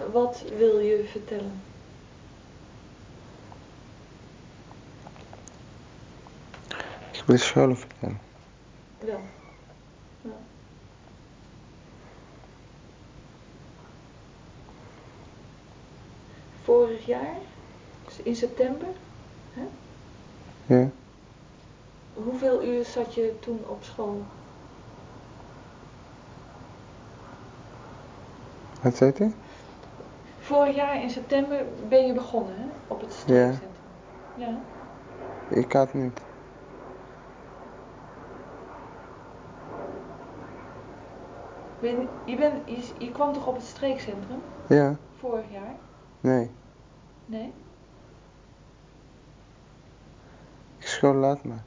wat wil je vertellen? Ik wil school vertellen. Wel. Ja. Vorig jaar, dus in september, hè? Ja. Hoeveel uur zat je toen op school? Wat zei u? Vorig jaar in september ben je begonnen, hè? Op het streekcentrum. Ja. Ik had niet. Je kwam toch op het streekcentrum? Ja. Vorig jaar? Nee. Nee? Ik school laat maar.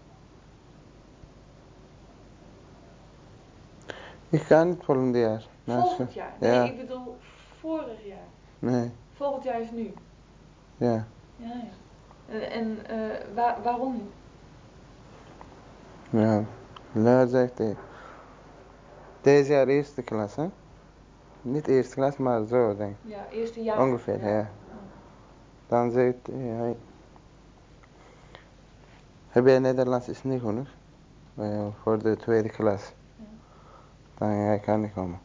Ik ga niet volgend jaar. Volgend jaar? Nee, ja. ik bedoel vorig jaar. Nee. Volgend jaar is nu. Ja. Ja, ja. En waarom niet? Ja. Leraar zegt deze jaar eerste klas, hè? Niet eerste klas, maar zo denk ik. Ja, eerste jaar. Ongeveer, ja. Dan zegt hij, heb je Nederlands is niet genoeg voor de tweede klas. Ja. Dan hij kan niet komen.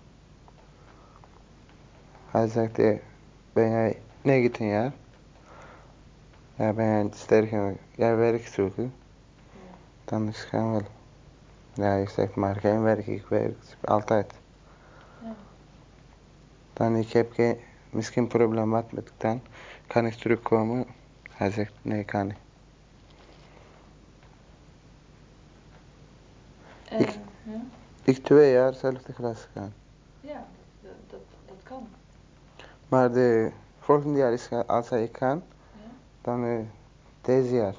Hij zegt, ben jij 19 jaar? Ja, ben jij sterk genoeg? Jij werk zoeken? Ja. Dan is het wel. Ja, ik zeg maar geen werk, ik werk altijd. Ja. Dan ik heb misschien probleem wat met dan. Kan ik terugkomen? Hij zegt, nee, kan niet. Ja? Ik 2 jaar zelfde klas gaan. Ja, dat kan. Maar de volgende jaar is als ik kan, Ja? dan deze jaar.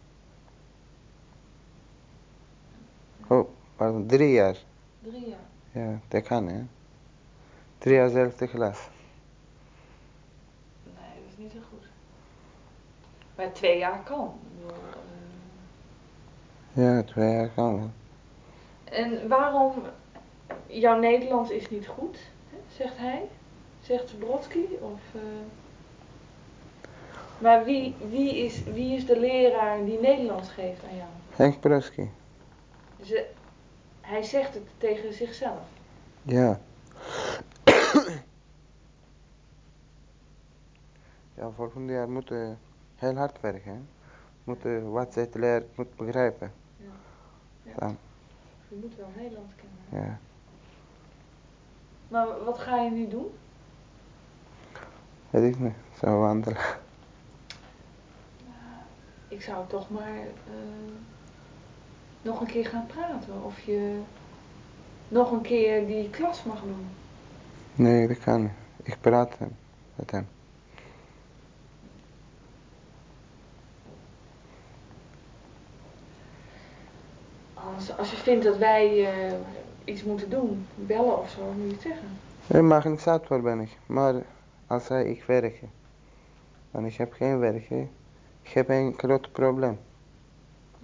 Ja. Oh, pardon, 3 jaar. 3 jaar. Ja, dat kan hè. 3 jaar zelfde klas. Nee, dat is niet zo goed. Maar 2 jaar kan. Ik bedoel, Ja, 2 jaar kan wel. En waarom, jouw Nederlands is niet goed, hè, zegt hij? Zegt Brodsky? Maar wie is de leraar die Nederlands geeft aan jou? Henk Brodsky. Dus hij zegt het tegen zichzelf. Ja. Ja, volgende jaar moeten heel hard werken. Hè? Moeten wat ze het leert, moet begrijpen. Ja. Ja. Dan, Je moet wel Nederlands kennen. ja. Maar wat ga je nu doen? Weet ik niet, zo wandelen. Ik zou toch maar nog een keer gaan praten. Of je nog een keer die klas mag doen. Nee, dat kan niet. Ik praat met hem. Als je vindt dat wij iets moeten doen, bellen of zo, moet je het zeggen. Nee, maar niet zat voor ben ik. Maar als ik werk, dan ik heb geen werk. Hè. Ik heb een groot probleem. Ja.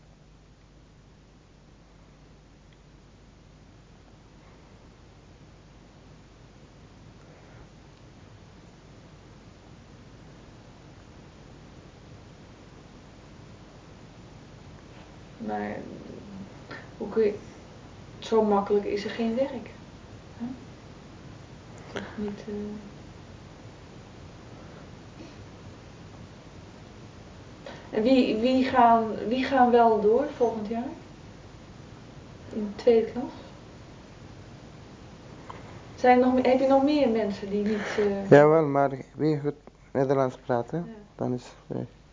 Maar hoe kun je... Zo makkelijk is er geen werk. Hè? Toch niet... En wie gaan wel door volgend jaar? In de tweede klas? Heb je nog meer mensen die niet... Jawel, maar wie goed Nederlands praten, Ja. dan is het